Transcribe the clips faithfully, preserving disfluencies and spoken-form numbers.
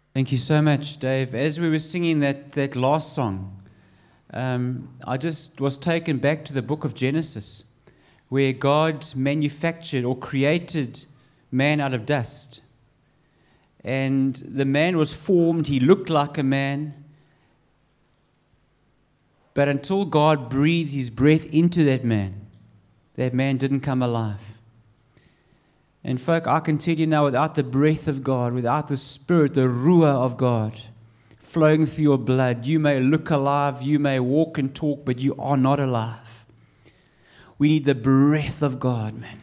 Thank you so much, Dave. As we were singing that, that last song, um, I just was taken back to the book of Genesis, where God manufactured or created man out of dust. And the man was formed, he looked like a man. But until God breathed his breath into that man, that man didn't come alive. And folk, I can tell you now, without the breath of God, without the Spirit, the Ruah of God flowing through your blood, you may look alive, you may walk and talk, but you are not alive. We need the breath of God, man,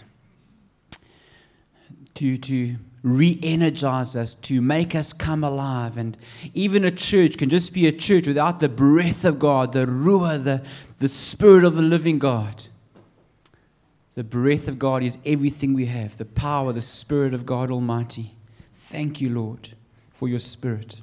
to, to re-energize us, to make us come alive. And even a church can just be a church without the breath of God, the Ruah, the, the Spirit of the living God. The breath of God is everything we have, the power, the Spirit of God Almighty. Thank you, Lord, for your Spirit.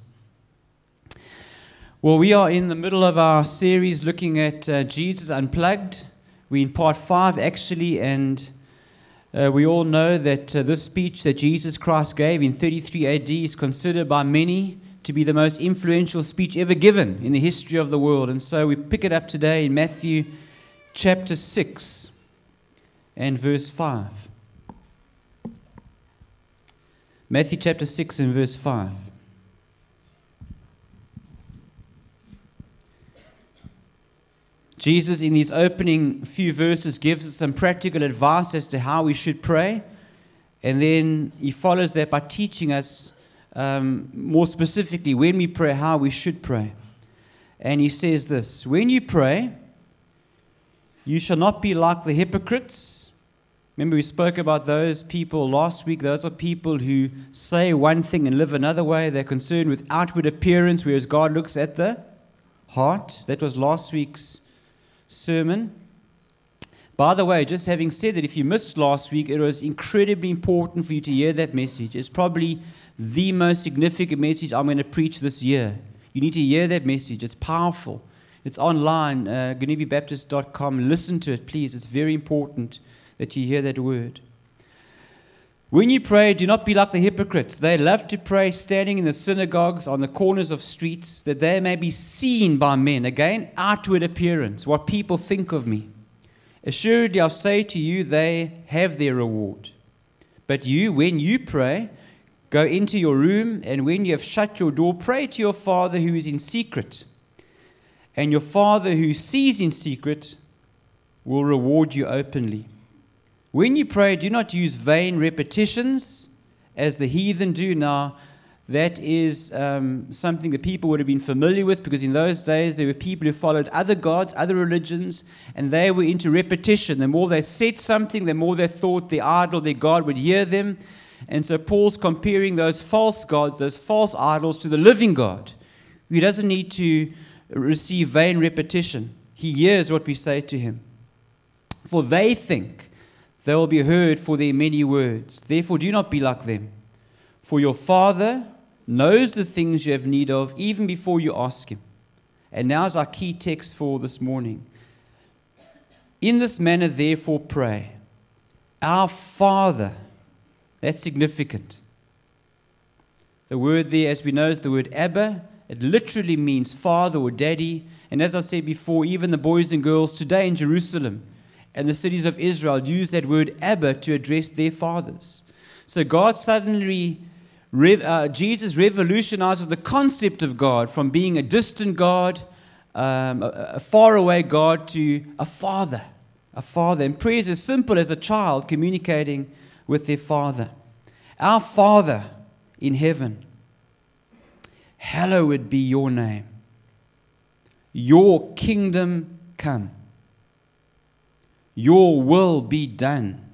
Well, we are in the middle of our series looking at uh, Jesus Unplugged. We're in part five, actually, and uh, we all know that uh, this speech that Jesus Christ gave in thirty-three A D is considered by many to be the most influential speech ever given in the history of the world. And so we pick it up today in Matthew chapter six. And verse five. Matthew chapter six and verse five. Jesus, in these opening few verses, gives us some practical advice as to how we should pray. And then he follows that by teaching us um, more specifically when we pray, how we should pray. And he says this: when you pray, you shall not be like the hypocrites. Remember, we spoke about those people last week. Those are people who say one thing and live another way. They're concerned with outward appearance, whereas God looks at the heart. That was last week's sermon. By the way, just having said that, if you missed last week, it was incredibly important for you to hear that message. It's probably the most significant message I'm going to preach this year. You need to hear that message. It's powerful. It's online, uh, gunnebi baptist dot com. Listen to it, please. It's very important that you hear that word. When you pray, do not be like the hypocrites. They love to pray standing in the synagogues on the corners of streets, that they may be seen by men. Again, outward appearance, what people think of me. Assuredly, I say to you, they have their reward. But you, when you pray, go into your room, and when you have shut your door, pray to your Father who is in secret. And your Father who sees in secret will reward you openly. When you pray, do not use vain repetitions as the heathen do. Now, that is um, something that people would have been familiar with, because in those days there were people who followed other gods, other religions, and they were into repetition. The more they said something, the more they thought the idol, their God, would hear them. And so Paul's comparing those false gods, those false idols, to the living God, who doesn't need to receive vain repetition. He hears what we say to him. For they think they will be heard for their many words. Therefore, do not be like them. For your Father knows the things you have need of, even before you ask him. And now is our key text for this morning. In this manner, therefore, pray. Our Father. That's significant. The word there, as we know, is the word Abba. It literally means father or daddy. And as I said before, even the boys and girls today in Jerusalem and the cities of Israel use that word Abba to address their fathers. So God suddenly, uh, Jesus revolutionizes the concept of God from being a distant God, um, a, a faraway God, to a father. A father. And prayer is as simple as a child communicating with their father. Our Father in heaven, hallowed be your name. Your kingdom come. Your will be done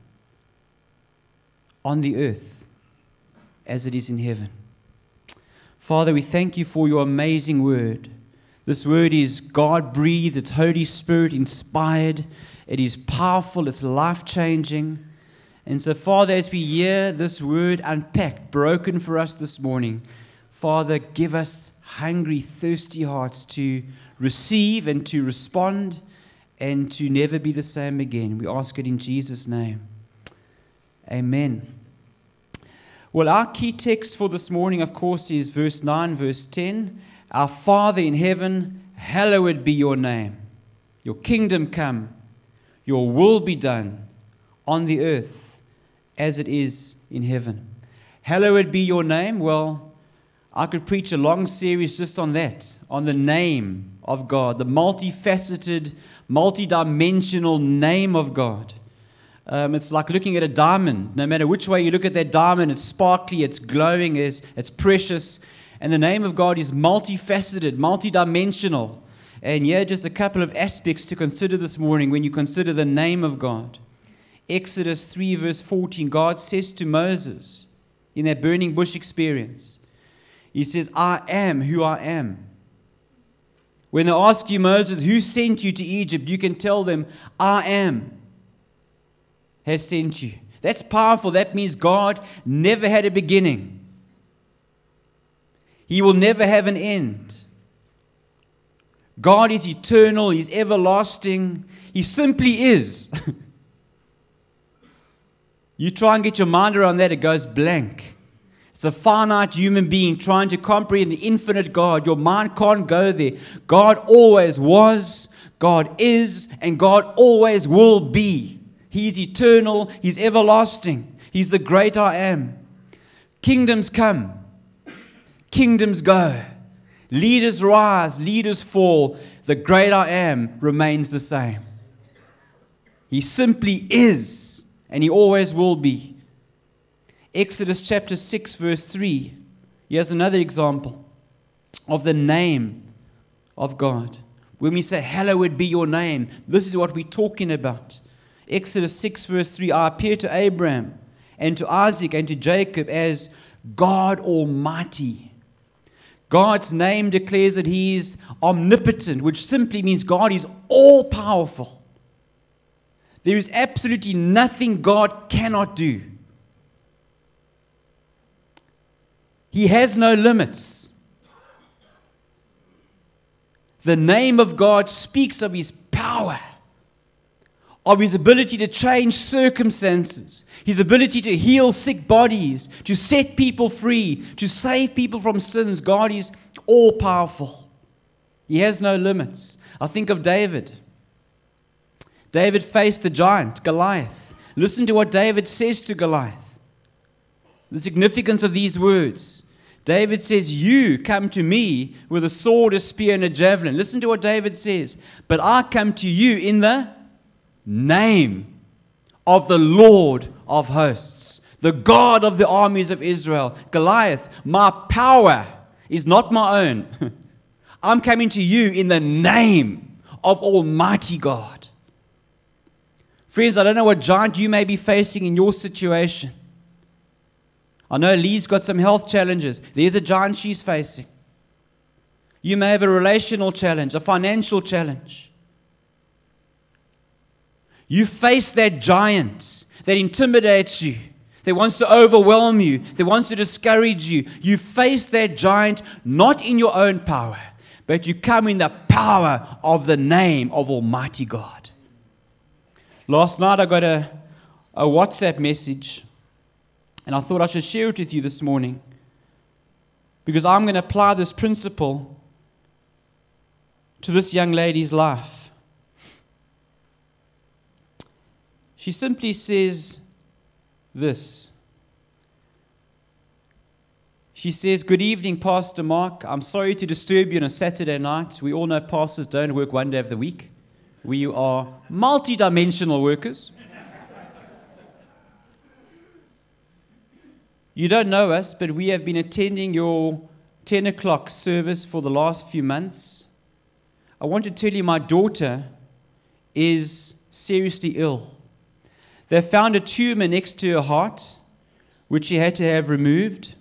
on the earth as it is in heaven. Father, we thank you for your amazing word. This word is God-breathed, it's Holy Spirit inspired, it is powerful, it's life-changing. And so, Father, as we hear this word unpacked, broken for us this morning, Father, give us hungry, thirsty hearts to receive and to respond and to never be the same again. We ask it in Jesus' name. Amen. Well, our key text for this morning, of course, is verse nine, verse ten. Our Father in heaven, hallowed be your name. Your kingdom come. Your will be done on the earth as it is in heaven. Hallowed be your name. Well, I could preach a long series just on that, on the name of God, the multifaceted, multidimensional name of God. Um, it's like looking at a diamond. No matter which way you look at that diamond, it's sparkly, it's glowing, it's, it's precious. And the name of God is multifaceted, multidimensional. And yeah, just a couple of aspects to consider this morning when you consider the name of God. Exodus three verse fourteen, God says to Moses in that burning bush experience, He says, I am who I am. When they ask you, Moses, who sent you to Egypt, you can tell them, I am has sent you. That's powerful. That means God never had a beginning. He will never have an end. God is eternal. He's everlasting. He simply is. You try and get your mind around that, it goes blank. It's a finite human being trying to comprehend an infinite God. Your mind can't go there. God always was, God is, and God always will be. He's eternal. He's everlasting. He's the great I am. Kingdoms come. Kingdoms go. Leaders rise. Leaders fall. The great I am remains the same. He simply is, and He always will be. Exodus chapter six, verse three. Here's another example of the name of God. When we say, hallowed be your name, this is what we're talking about. Exodus six, verse three, I appear to Abraham and to Isaac and to Jacob as God Almighty. God's name declares that He is omnipotent, which simply means God is all-powerful. There is absolutely nothing God cannot do. He has no limits. The name of God speaks of His power, of His ability to change circumstances, His ability to heal sick bodies, to set people free, to save people from sins. God is all-powerful. He has no limits. I think of David. David faced the giant, Goliath. Listen to what David says to Goliath. The significance of these words. David says, you come to me with a sword, a spear, and a javelin. Listen to what David says. But I come to you in the name of the Lord of hosts, the God of the armies of Israel. Goliath, my power is not my own. I'm coming to you in the name of Almighty God. Friends, I don't know what giant you may be facing in your situation. I know Lee's got some health challenges. There's a giant she's facing. You may have a relational challenge, a financial challenge. You face that giant that intimidates you, that wants to overwhelm you, that wants to discourage you. You face that giant not in your own power, but you come in the power of the name of Almighty God. Last night I got a, a WhatsApp message, and I thought I should share it with you this morning, because I'm going to apply this principle to this young lady's life. She simply says this. She says, good evening, Pastor Mark. I'm sorry to disturb you on a Saturday night. We all know pastors don't work one day of the week. We are multi-dimensional workers. You don't know us, but we have been attending your ten o'clock service for the last few months. I want to tell you my daughter is seriously ill. They found a tumor next to her heart, which she had to have removed.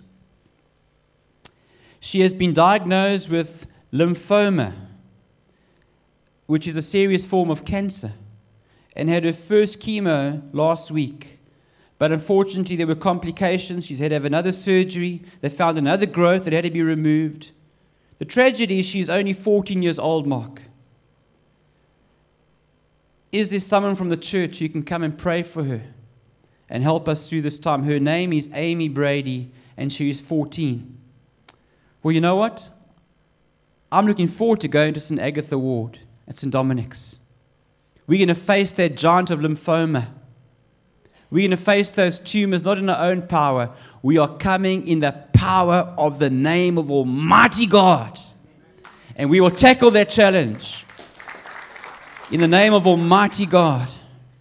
She has been diagnosed with lymphoma, which is a serious form of cancer, and had her first chemo last week. But unfortunately, there were complications. She's had to have another surgery. They found another growth that had to be removed. The tragedy is she's only fourteen years old, Mark. Is there someone from the church who can come and pray for her? and help us through this time. Her name is Amy Brady, and she is fourteen. Well, you know what? I'm looking forward to going to Saint Agatha Ward at Saint Dominic's. We're going to face that giant of lymphoma. We're going to face those tumors not in our own power. We are coming in the power of the name of Almighty God. And we will tackle that challenge in the name of Almighty God.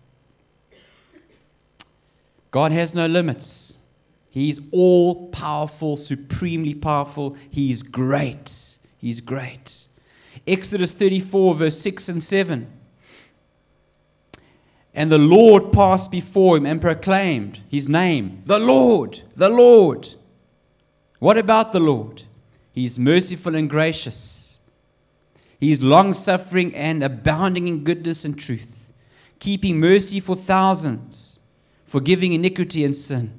God has no limits. He's all-powerful, supremely powerful. He's great. He's great. Exodus thirty-four, verse six and seven. And the Lord passed before him and proclaimed his name, the Lord, the Lord. What about the Lord? He's merciful and gracious. He's long-suffering and abounding in goodness and truth, keeping mercy for thousands, forgiving iniquity and sin.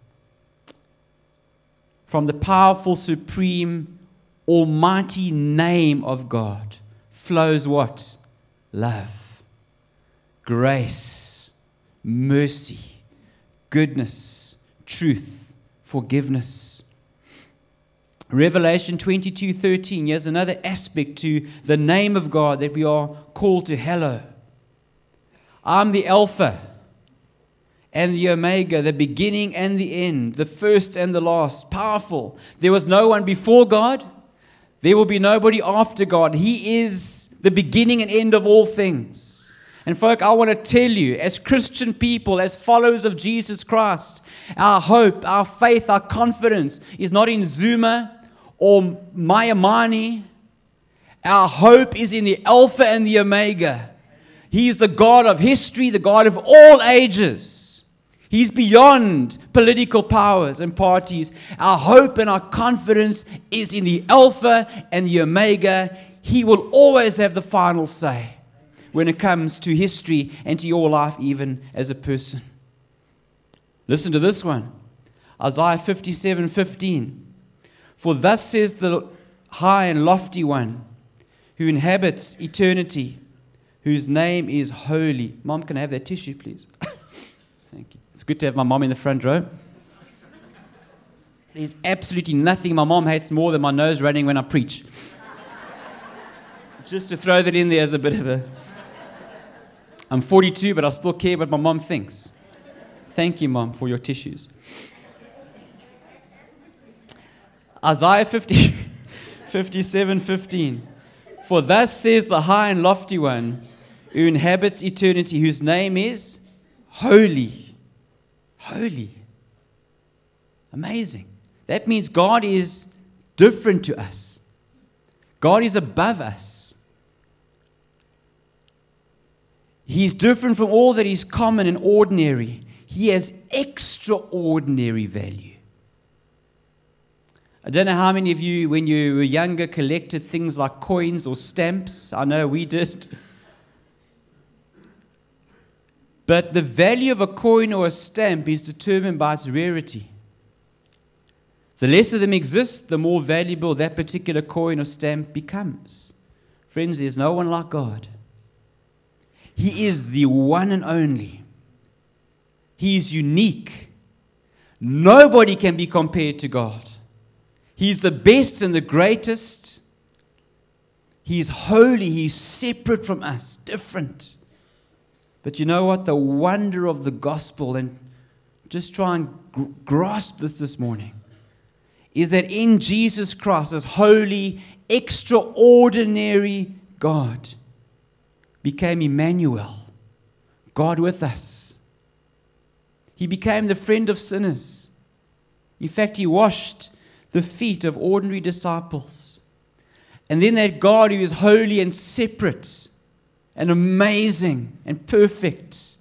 From the powerful, supreme, almighty name of God flows what? Love, grace, mercy, goodness, truth, forgiveness. Revelation twenty-two thirteen, here's another aspect to the name of God that we are called to hallow. I'm the Alpha and the Omega, the beginning and the end, the first and the last. Powerful. There was no one before God. There will be nobody after God. He is the beginning and end of all things. And folk, I want to tell you, as Christian people, as followers of Jesus Christ, our hope, our faith, our confidence is not in Zuma or Mayamani. Our hope is in the Alpha and the Omega. He is the God of history, the God of all ages. He's beyond political powers and parties. Our hope and our confidence is in the Alpha and the Omega. He will always have the final say when it comes to history and to your life, even as a person. Listen to this one. Isaiah fifty-seven fifteen. For thus says the high and lofty one, who inhabits eternity, whose name is holy. Mom, can I have that tissue, please? Thank you. It's good to have my mom in the front row. There's absolutely nothing my mom hates more than my nose running when I preach. Just to throw that in there as a bit of a... I'm forty-two, but I still care what my mom thinks. Thank you, Mom, for your tissues. Isaiah fifty, fifty-seven fifteen. For thus says the high and lofty one, who inhabits eternity, whose name is holy. Holy. Amazing. That means God is different to us. God is above us. He's different from all that is common and ordinary. He has extraordinary value. I don't know how many of you, when you were younger, collected things like coins or stamps. I know we did. But the value of a coin or a stamp is determined by its rarity. The less of them exist, the more valuable that particular coin or stamp becomes. Friends, there's no one like God. He is the one and only. He is unique. Nobody can be compared to God. He's the best and the greatest. He's holy. He's separate from us, different. But you know what? The wonder of the gospel, and just try and gr- grasp this this morning, is that in Jesus Christ, as holy, extraordinary God, became Emmanuel, God with us. He became the friend of sinners. In fact, He washed the feet of ordinary disciples. And then that God who is holy and separate and amazing and perfect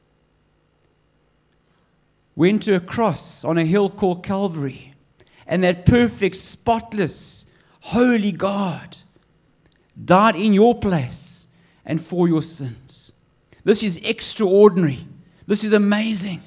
went to a cross on a hill called Calvary. And that perfect, spotless, holy God died in your place and for your sins. This is extraordinary. This is amazing.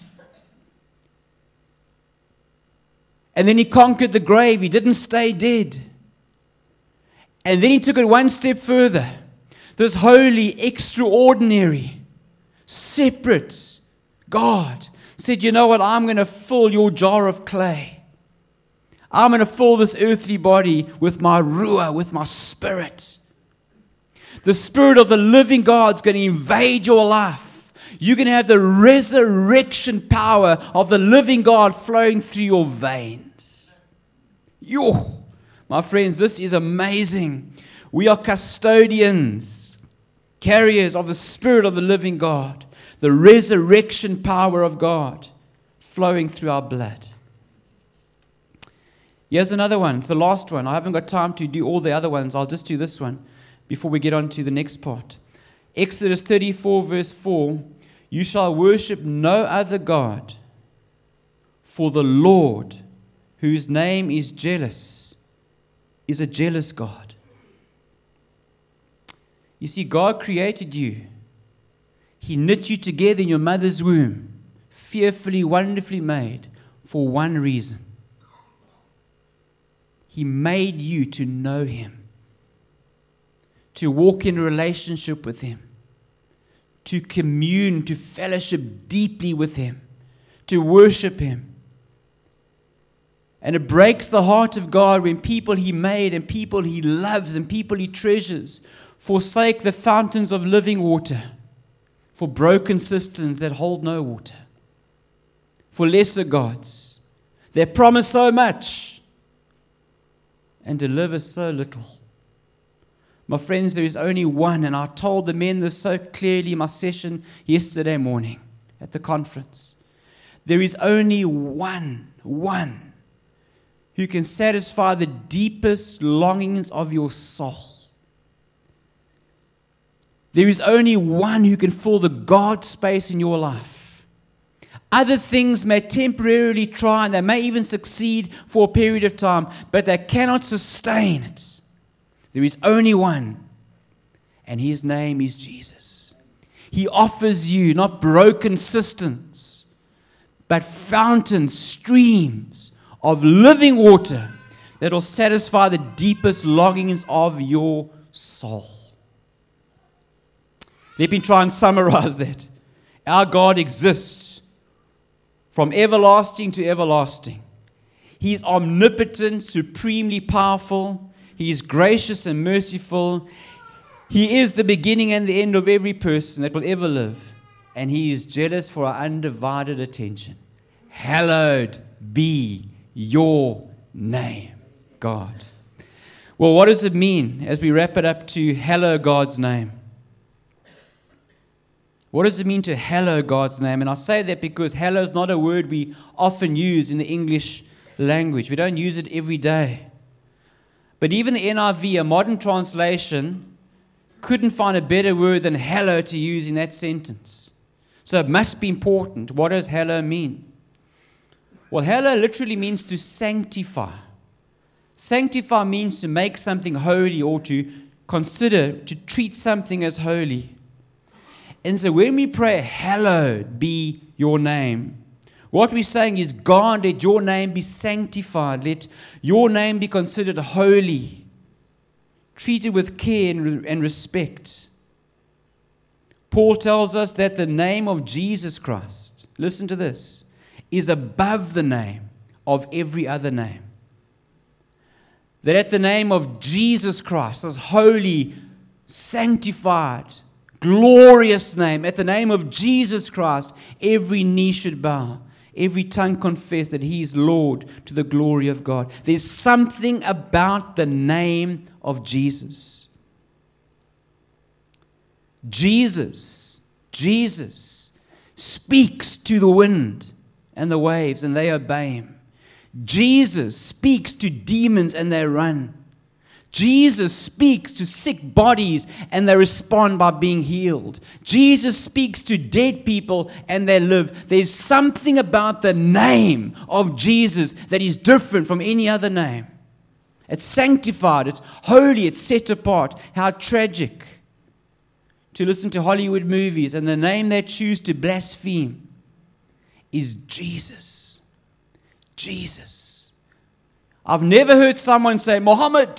And then He conquered the grave. He didn't stay dead. And then He took it one step further. This holy, extraordinary, separate God said, you know what, I'm going to fill your jar of clay. I'm going to fill this earthly body with my ruah, with my spirit. The Spirit of the living God's going to invade your life. You're going to have the resurrection power of the living God flowing through your veins. Yo, my friends, this is amazing. We are custodians, carriers of the Spirit of the living God, the resurrection power of God flowing through our blood. Here's another one. It's the last one. I haven't got time to do all the other ones. I'll just do this one before we get on to the next part. Exodus thirty-four, verse four. You shall worship no other God, for the Lord, whose name is jealous, is a jealous God. You see, God created you. He knit you together in your mother's womb, fearfully, wonderfully made, for one reason. He made you to know Him, to walk in a relationship with Him, to commune, to fellowship deeply with Him, to worship Him. And it breaks the heart of God when people He made and people He loves and people He treasures forsake the fountains of living water for broken cisterns that hold no water, for lesser gods that promise so much and deliver so little. My friends, there is only one, and I told the men this so clearly in my session yesterday morning at the conference. There is only one, one, who can satisfy the deepest longings of your soul. There is only one who can fill the God space in your life. Other things may temporarily try, and they may even succeed for a period of time, but they cannot sustain it. There is only one, and His name is Jesus. He offers you not broken cisterns, but fountains, streams of living water that will satisfy the deepest longings of your soul. Let me try and summarize that. Our God exists from everlasting to everlasting. He is omnipotent, supremely powerful. He is gracious and merciful. He is the beginning and the end of every person that will ever live. And He is jealous for our undivided attention. Hallowed be your name, God. Well, what does it mean as we wrap it up to hallow God's name? What does it mean to hallow God's name? And I say that because hallow is not a word we often use in the English language. We don't use it every day. But even the N I V, a modern translation, couldn't find a better word than hallow to use in that sentence. So it must be important. What does hallow mean? Well, hallow literally means to sanctify. Sanctify means to make something holy or to consider, to treat something as holy. And so when we pray, hallowed be your name, what we're saying is, God, let your name be sanctified. Let your name be considered holy, treated with care and respect. Paul tells us that the name of Jesus Christ, listen to this, is above the name of every other name. That at the name of Jesus Christ, this holy, sanctified, glorious name, at the name of Jesus Christ, every knee should bow, every tongue confess that He is Lord to the glory of God. There's something about the name of Jesus. Jesus, Jesus speaks to the wind and the waves, and they obey Him. Jesus speaks to demons, and they run. Jesus speaks to sick bodies, and they respond by being healed. Jesus speaks to dead people, and they live. There's something about the name of Jesus that is different from any other name. It's sanctified, it's holy, it's set apart. How tragic to listen to Hollywood movies, and the name they choose to blaspheme is Jesus. Jesus. I've never heard someone say Muhammad,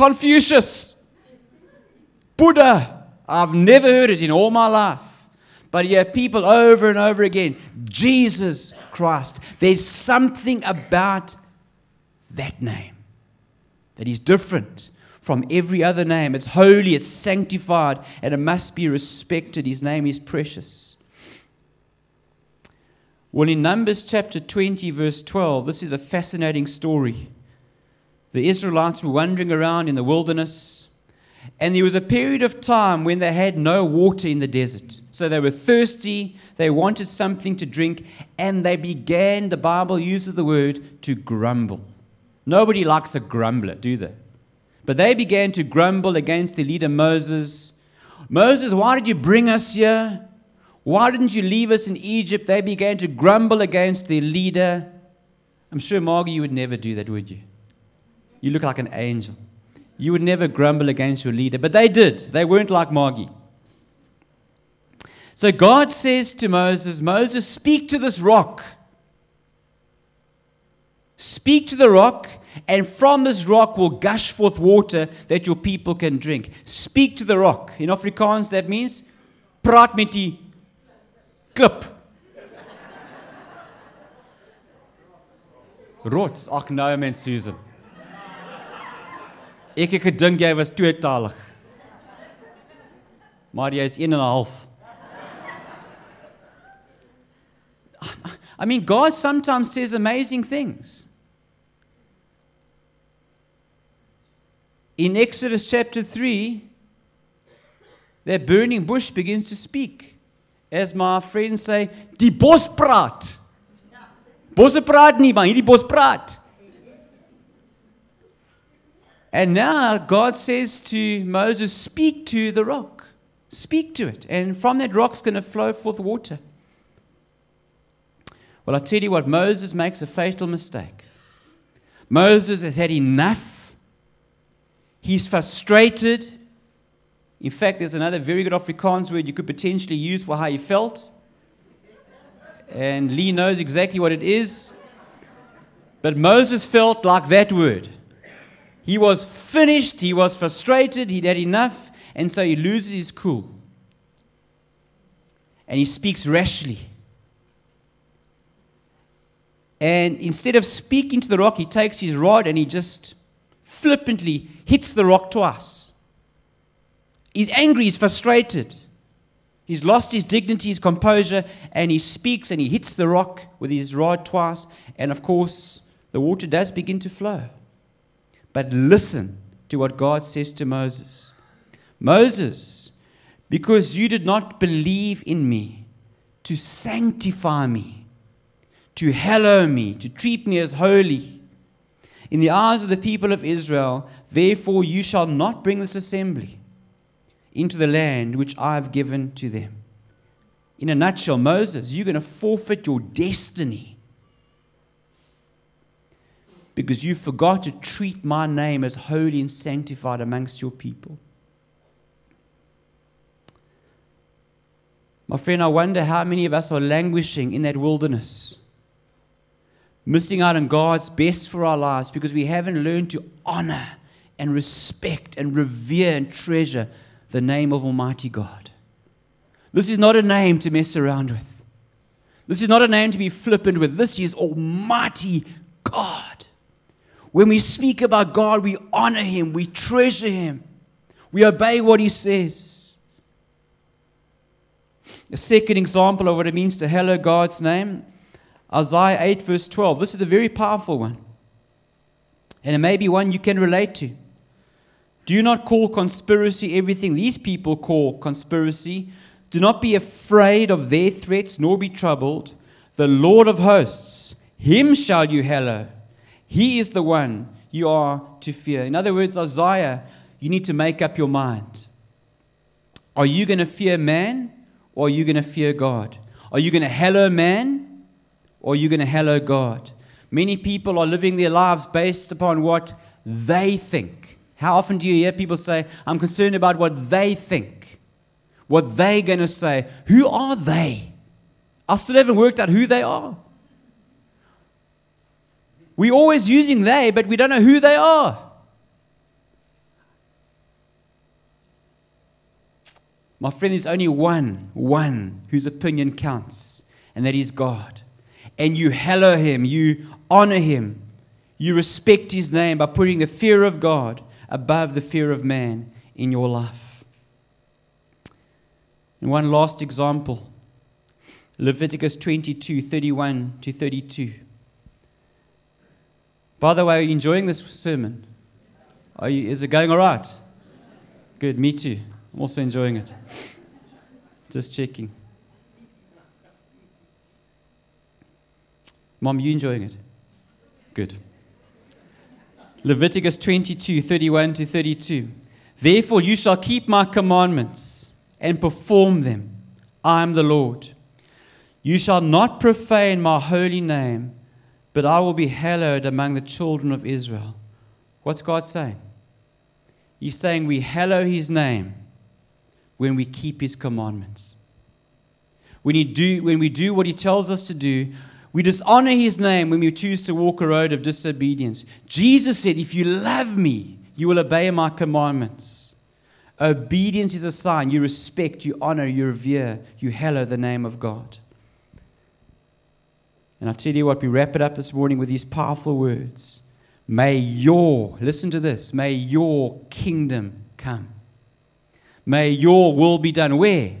Confucius, Buddha. I've never heard it in all my life. But you have people over and over again, Jesus Christ. There's something about that name that is different from every other name. It's holy, it's sanctified, and it must be respected. His name is precious. Well, in Numbers chapter twenty, verse twelve, this is a fascinating story. The Israelites were wandering around in the wilderness, and there was a period of time when they had no water in the desert. So they were thirsty, they wanted something to drink, and they began, the Bible uses the word, to grumble. Nobody likes a grumbler, do they? But they began to grumble against the leader Moses. Moses, why did you bring us here? Why didn't you leave us in Egypt? They began to grumble against their leader. I'm sure, Margie, you would never do that, would you? You look like an angel. You would never grumble against your leader. But they did. They weren't like Margie. So God says to Moses, Moses, speak to this rock. Speak to the rock, and from this rock will gush forth water that your people can drink. Speak to the rock. In Afrikaans, that means, praat met die klip. Rots. Ag nou, mens Susan. Ek het gedink jy was tweetalig. Maar jy is een en 'n half. I mean, God sometimes says amazing things. In Exodus chapter three, that burning bush begins to speak. As my friends say, die bos praat. Bosse praat nie, maar hierdie bos praat. And now God says to Moses, speak to the rock. Speak to it. And from that rock's going to flow forth water. Well, I tell you what, Moses makes a fatal mistake. Moses has had enough. He's frustrated. In fact, there's another very good Afrikaans word you could potentially use for how he felt. And Lee knows exactly what it is. But Moses felt like that word. He was finished, he was frustrated, he'd had enough, and so he loses his cool. And he speaks rashly. And instead of speaking to the rock, he takes his rod and he just flippantly hits the rock twice. He's angry, he's frustrated. He's lost his dignity, his composure, and he speaks and he hits the rock with his rod twice. And of course, the water does begin to flow. But listen to what God says to Moses. Moses, because you did not believe in me, to sanctify me, to hallow me, to treat me as holy, in the eyes of the people of Israel, therefore you shall not bring this assembly into the land which I have given to them. In a nutshell, Moses, you're going to forfeit your destiny because you forgot to treat my name as holy and sanctified amongst your people. My friend, I wonder how many of us are languishing in that wilderness, missing out on God's best for our lives because we haven't learned to honor and respect and revere and treasure the name of Almighty God. This is not a name to mess around with. This is not a name to be flippant with. This is Almighty God. When we speak about God, we honor Him, we treasure Him, we obey what He says. A second example of what it means to hallow God's name, Isaiah eight verse twelve. This is a very powerful one. And it may be one you can relate to. Do not call conspiracy everything these people call conspiracy. Do not be afraid of their threats, nor be troubled. The Lord of hosts, Him shall you hallow. He is the one you are to fear. In other words, Isaiah, you need to make up your mind. Are you going to fear man, or are you going to fear God? Are you going to hallow man, or are you going to hallow God? Many people are living their lives based upon what they think. How often do you hear people say, I'm concerned about what they think, what they're going to say? Who are they? I still haven't worked out who they are. We're always using they, but we don't know who they are. My friend, there's only one, one whose opinion counts, and that is God. And you hallow Him, you honor Him, you respect His name by putting the fear of God above the fear of man in your life. And one last example, Leviticus twenty-two, thirty-one to thirty-two. By the way, are you enjoying this sermon? Are you, is it going all right? Good, me too. I'm also enjoying it. Just checking. Mom, you enjoying it? Good. Leviticus twenty-two, thirty-one to thirty-two. Therefore you shall keep my commandments and perform them. I am the Lord. You shall not profane my holy name, but I will be hallowed among the children of Israel. What's God saying? He's saying we hallow His name when we keep His commandments. When, he do, when we do what He tells us to do, we dishonor His name when we choose to walk a road of disobedience. Jesus said, if you love me, you will obey my commandments. Obedience is a sign. You respect, you honor, you revere, you hallow the name of God. And I tell you what, we wrap it up this morning with these powerful words. May your, listen to this, may your kingdom come. May your will be done. Where?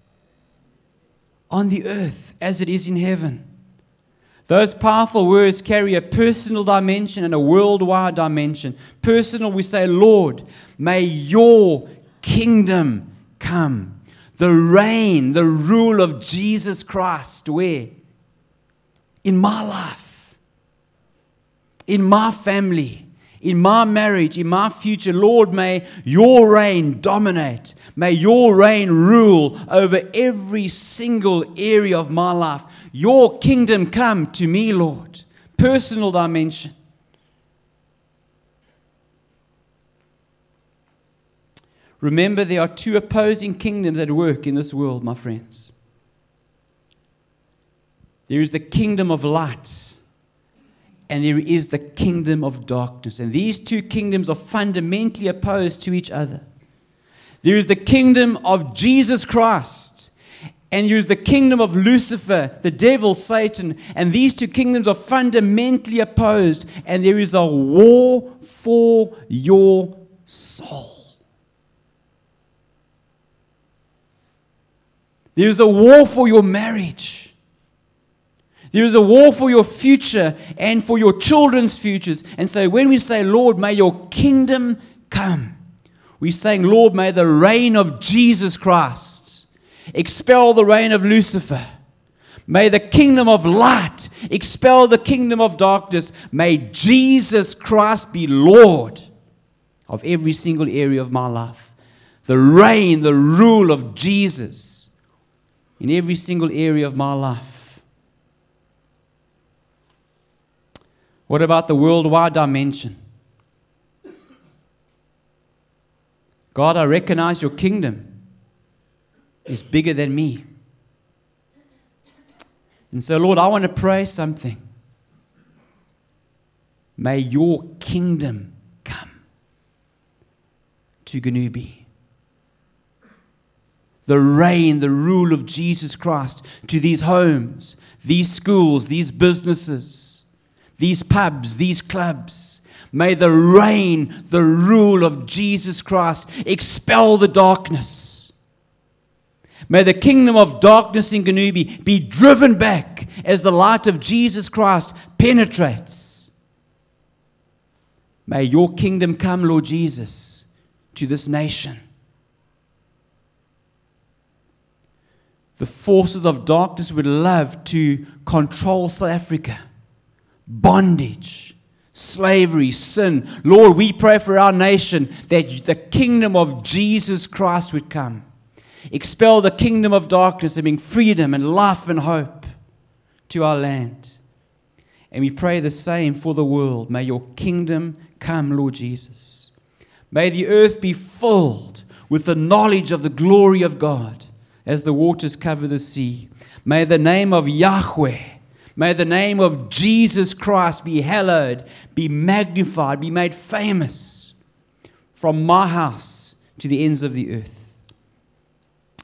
On the earth as it is in heaven. Those powerful words carry a personal dimension and a worldwide dimension. Personal, we say, Lord, may your kingdom come. The reign, the rule of Jesus Christ, where? In my life, in my family, in my marriage, in my future. Lord, may your reign dominate. May your reign rule over every single area of my life. Your kingdom come to me, Lord. Personal dimension. Remember, there are two opposing kingdoms at work in this world, my friends. There is the kingdom of light, and there is the kingdom of darkness. And these two kingdoms are fundamentally opposed to each other. There is the kingdom of Jesus Christ, and there is the kingdom of Lucifer, the devil, Satan. And these two kingdoms are fundamentally opposed, and there is a war for your soul. There is a war for your marriage. There is a war for your future and for your children's futures. And so when we say, Lord, may your kingdom come, we're saying, Lord, may the reign of Jesus Christ expel the reign of Lucifer. May the kingdom of light expel the kingdom of darkness. May Jesus Christ be Lord of every single area of my life. The reign, the rule of Jesus in every single area of my life. What about the worldwide dimension? God, I recognize your kingdom is bigger than me. And so, Lord, I want to pray something. May your kingdom come to Ganubi. The reign, the rule of Jesus Christ to these homes, these schools, these businesses, these pubs, these clubs. May the reign, the rule of Jesus Christ expel the darkness. May the kingdom of darkness in Ganubi be driven back as the light of Jesus Christ penetrates. May your kingdom come, Lord Jesus, to this nation. The forces of darkness would love to control South Africa. Bondage, slavery, sin. Lord, we pray for our nation that the kingdom of Jesus Christ would come. Expel the kingdom of darkness and bring freedom and life and hope to our land. And we pray the same for the world. May your kingdom come, Lord Jesus. May the earth be filled with the knowledge of the glory of God as the waters cover the sea. May the name of Yahweh, may the name of Jesus Christ be hallowed, be magnified, be made famous from my house to the ends of the earth.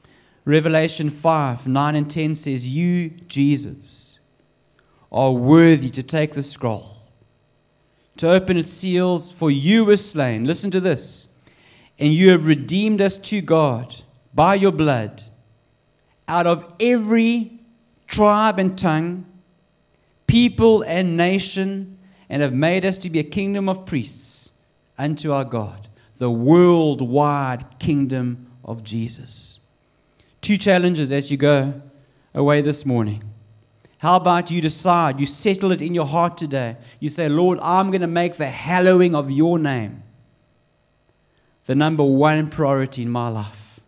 Revelation five, nine and ten says, "You, Jesus, are worthy to take the scroll, to open its seals, for you were slain." Listen to this. "And you have redeemed us to God by your blood out of every tribe and tongue, people and nation, and have made us to be a kingdom of priests unto our God," the worldwide kingdom of Jesus. Two challenges as you go away this morning. How about you decide, you settle it in your heart today. You say, "Lord, I'm going to make the hallowing of your name the number one priority in my life."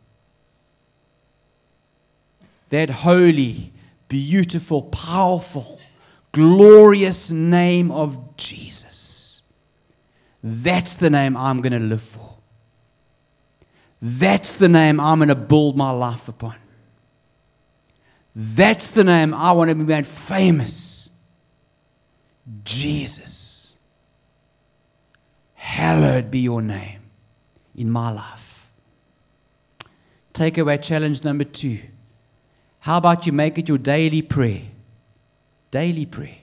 That holy, beautiful, powerful, glorious name of Jesus. That's the name I'm going to live for. That's the name I'm going to build my life upon. That's the name I want to be made famous. Jesus. Hallowed be your name in my life. Takeaway challenge number two. How about you make it your daily prayer? Daily prayer.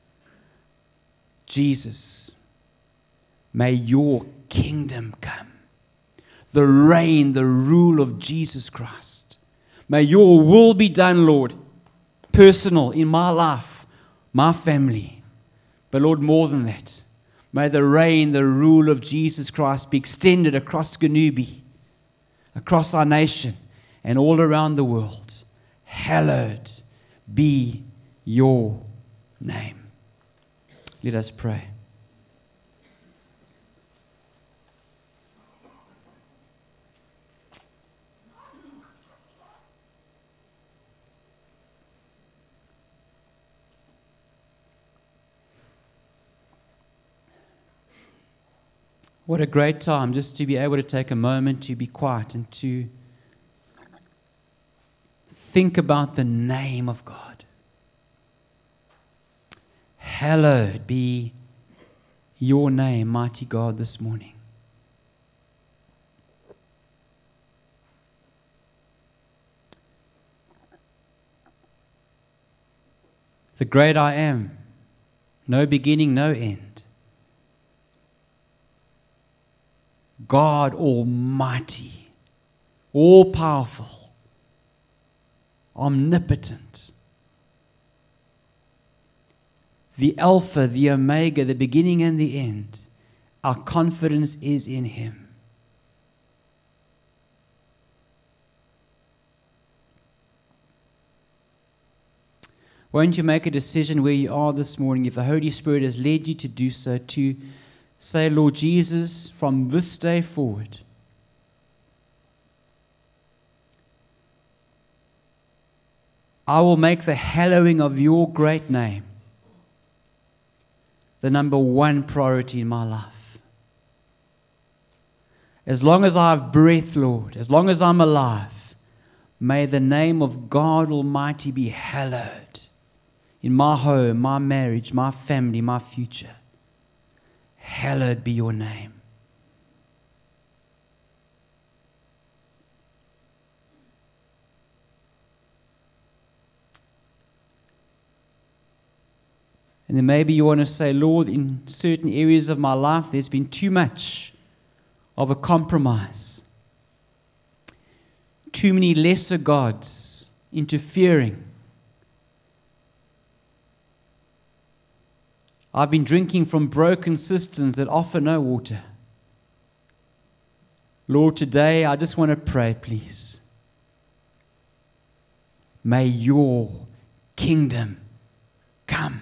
Jesus, may your kingdom come. The reign, the rule of Jesus Christ. May your will be done, Lord, personal in my life, my family. But Lord, more than that, may the reign, the rule of Jesus Christ be extended across Ganubi, across our nation, and all around the world. Hallowed be your name. Let us pray. What a great time just to be able to take a moment to be quiet and to think about the name of God. Hallowed be your name, mighty God, this morning. The great I am, no beginning, no end. God Almighty, all-powerful, omnipotent, the Alpha, the Omega, the beginning and the end. Our confidence is in Him. Won't you make a decision where you are this morning, if the Holy Spirit has led you to do so, to say, "Lord Jesus, from this day forward, I will make the hallowing of your great name the number one priority in my life. As long as I have breath, Lord, as long as I'm alive, may the name of God Almighty be hallowed in my home, my marriage, my family, my future. Hallowed be your name." And then maybe you want to say, "Lord, in certain areas of my life, there's been too much of a compromise. Too many lesser gods interfering. I've been drinking from broken cisterns that offer no water. Lord, today I just want to pray, please. May your kingdom come.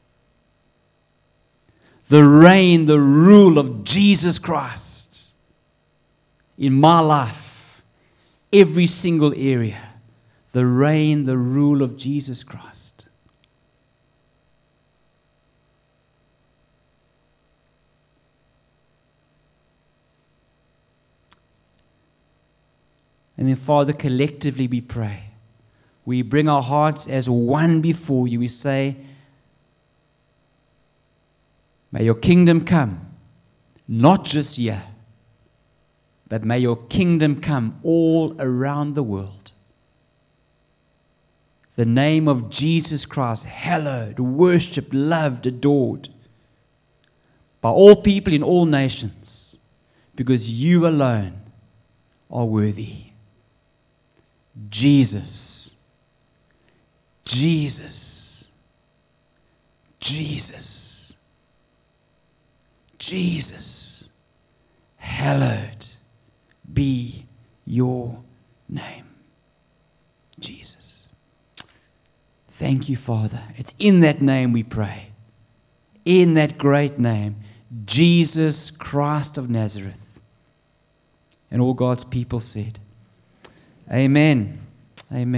The reign, the rule of Jesus Christ in my life, every single area. The reign, the rule of Jesus Christ. And then, Father, collectively we pray. We bring our hearts as one before you. We say, may your kingdom come, not just here, but may your kingdom come all around the world. the name of Jesus Christ hallowed, worshipped, loved, adored by all people in all nations, because you alone are worthy. Jesus, Jesus, Jesus, Jesus, hallowed be your name. Jesus. Thank you, Father. It's in that name we pray. In that great name, Jesus Christ of Nazareth. And all God's people said, Amen. Amen.